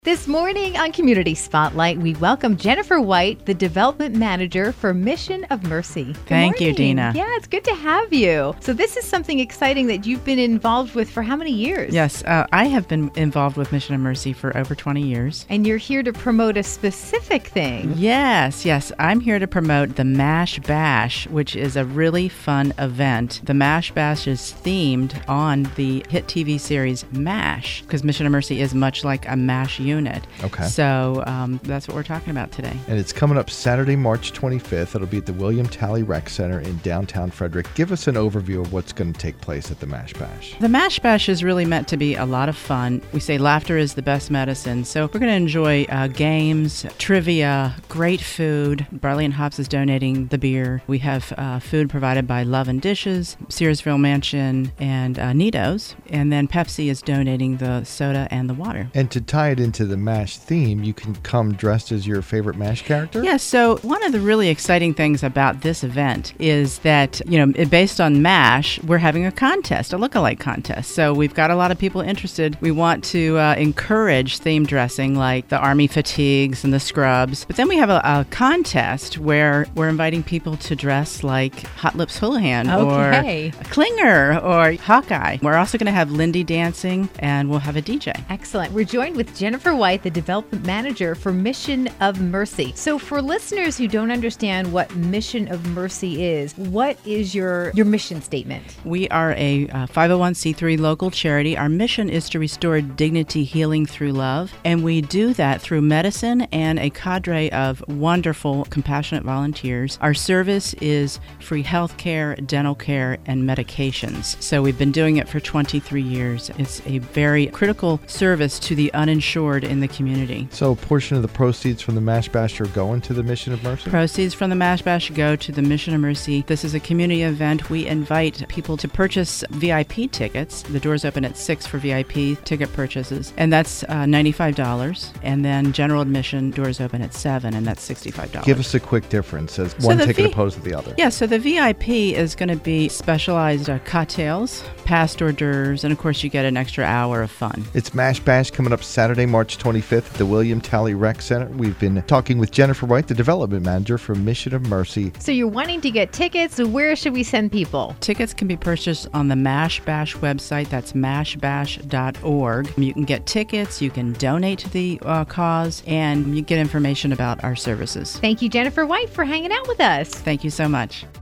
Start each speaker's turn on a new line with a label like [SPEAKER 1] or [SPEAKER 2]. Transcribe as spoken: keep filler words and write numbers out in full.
[SPEAKER 1] This morning on Community Spotlight, we welcome Jennifer White, the Development Manager for Mission of Mercy. Good
[SPEAKER 2] Thank you,
[SPEAKER 1] morning.
[SPEAKER 2] Dina.
[SPEAKER 1] Yeah, it's good to have you. So this is something exciting that you've been involved with for how many years?
[SPEAKER 2] Yes, uh, I have been involved with Mission of Mercy for over twenty years.
[SPEAKER 1] And you're here to promote a specific thing.
[SPEAKER 2] Yes, yes. I'm here to promote the MASH Bash, which is a really fun event. The MASH Bash is themed on the hit T V series MASH, because Mission of Mercy is much like a MASH unit.
[SPEAKER 3] Okay.
[SPEAKER 2] So um, that's what we're talking about today.
[SPEAKER 3] And it's coming up Saturday, March twenty-fifth. It'll be at the William Talley Rec Center in downtown Frederick. Give us an overview of what's going to take place at the MASH Bash.
[SPEAKER 2] The MASH Bash is really meant to be a lot of fun. We say laughter is the best medicine. So we're going to enjoy uh, games, trivia, great food. Barley and Hops is donating the beer. We have uh, food provided by Love and Dishes, Searsville Mansion, and uh, Nido's. And then Pepsi is donating the soda and the water.
[SPEAKER 3] And to tie it into the MASH theme, you can come dressed as your favorite MASH character?
[SPEAKER 2] Yeah, so one of the really exciting things about this event is that, you know, based on MASH, we're having a contest, a lookalike contest. So we've got a lot of people interested. We want to uh, encourage theme dressing like the Army fatigues and the scrubs. But then we have a, a contest where we're inviting people to dress like Hot Lips Houlihan
[SPEAKER 1] Okay.
[SPEAKER 2] or Klinger or Hawkeye. We're also going to have Lindy dancing, and we'll have a D J.
[SPEAKER 1] Excellent. We're joined with Jennifer White, the Development Manager for Mission of Mercy. So for listeners who don't understand what Mission of Mercy is, what is your, your mission statement?
[SPEAKER 2] We are a uh, five oh one c three local charity. Our mission is to restore dignity, healing through love, and we do that through medicine and a cadre of wonderful, compassionate volunteers. Our service is free health care, dental care, and medications. So we've been doing it for twenty-three years. It's a very critical service to the uninsured in the community.
[SPEAKER 3] So a portion of the proceeds from the MASH Bash are going to the Mission of Mercy?
[SPEAKER 2] Proceeds from the MASH Bash go to the Mission of Mercy. This is a community event. We invite people to purchase V I P tickets. The doors open at six for V I P ticket purchases, and that's uh, ninety-five dollars. And then general admission doors open at seven, and that's sixty-five dollars.
[SPEAKER 3] Give us a quick difference as
[SPEAKER 2] So
[SPEAKER 3] one
[SPEAKER 2] the
[SPEAKER 3] ticket
[SPEAKER 2] V-
[SPEAKER 3] opposed to the other.
[SPEAKER 2] Yeah, so the V I P is going to be specialized uh, cocktails, past hors d'oeuvres, and of course you get an extra hour of fun.
[SPEAKER 3] It's MASH Bash coming up Saturday, March twenty-fifth at the William Talley Rec Center. We've been talking with Jennifer White, the Development Manager for Mission of Mercy.
[SPEAKER 1] So you're wanting to get tickets. So where should we send people?
[SPEAKER 2] Tickets can be purchased on the MASH Bash website. That's mash bash dot org. You can get tickets, you can donate to the uh, cause, and you get information about our services.
[SPEAKER 1] Thank you, Jennifer White, for hanging out with us.
[SPEAKER 2] Thank you so much.